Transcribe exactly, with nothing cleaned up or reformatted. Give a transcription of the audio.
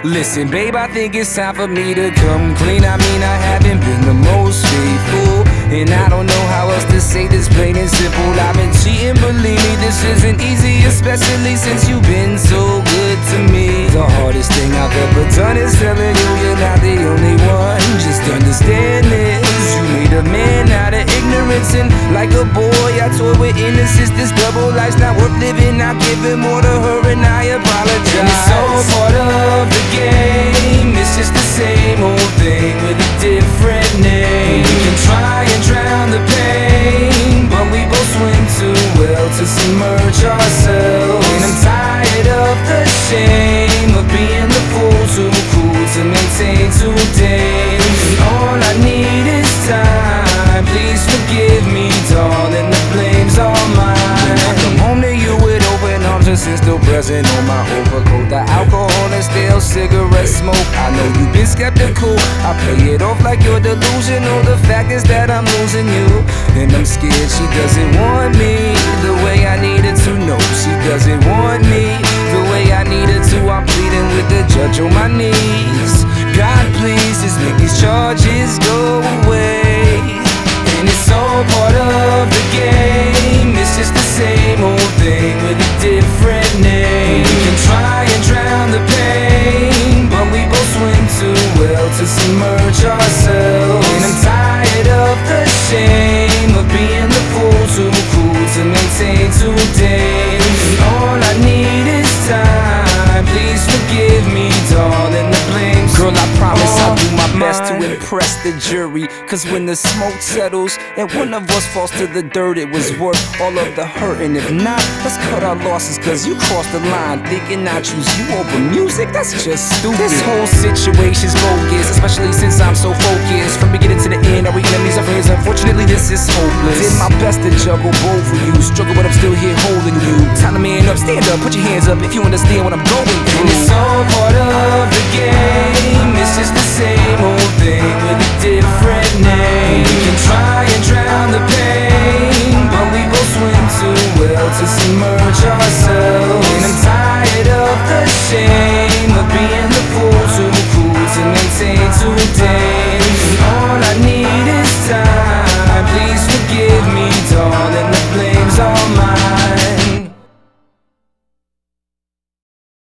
Listen, babe, I think it's time for me to come clean. I mean, I haven't been the most faithful, and I don't know how else to say this, plain and simple. I've been cheating, believe me, this isn't easy, especially since you've been so good to me. The hardest thing I've ever done is telling you you're not the only one. Just understand this, you made a man out of ignorance, and like a boy I toyed with innocence. This double life's not worth living. I've given more to her and I apologize. And it's all part of the game. It's just the same old thing with a different name. We can try and drown the pain, but we both swim too well to submerge ourselves. And I'm tired of the shame of being the fool too cool to maintain today. And all I need is time. Please forgive me, darling, the blame's all mine. When I come home to you with open arms, and sin still present on my overcoat, the alcohol and stale cigarette smoke. I know you've been skeptical, I play it off like you're delusional. The fact is that I'm losing you, and I'm scared she doesn't want me the way I needed to. No, she doesn't want me the way I needed to. I'm pleading with the judge on my knees. God, please just make these charges go away. And it's all part of the game. It's just the same old thing with a different name. We can try and drown the pain, but we both swim too well to submerge ourselves. And I'm tired of the shame of being the fool too cool to maintain today. And all I need is time. Please forgive me, darling, the blame's girl, I promise I'll do my best to impress the jury. Cause when the smoke settles and one of us falls to the dirt, it was worth all of the hurt. And if not, let's cut our losses, cause you crossed the line thinking I choose you over music. That's just stupid. This whole situation's bogus, especially since I'm so focused. From beginning to the end, are we enemies or friends? Unfortunately, this is hopeless. Did my best to juggle both of you. Struggle, but I'm still here holding you. Time to man up, stand up, put your hands up if you understand what I'm going through. And it's all part of the game. It's just the same old thing with a different name. We can try and drown the pain, but we both swim too well to submerge ourselves. And I'm tired of the shame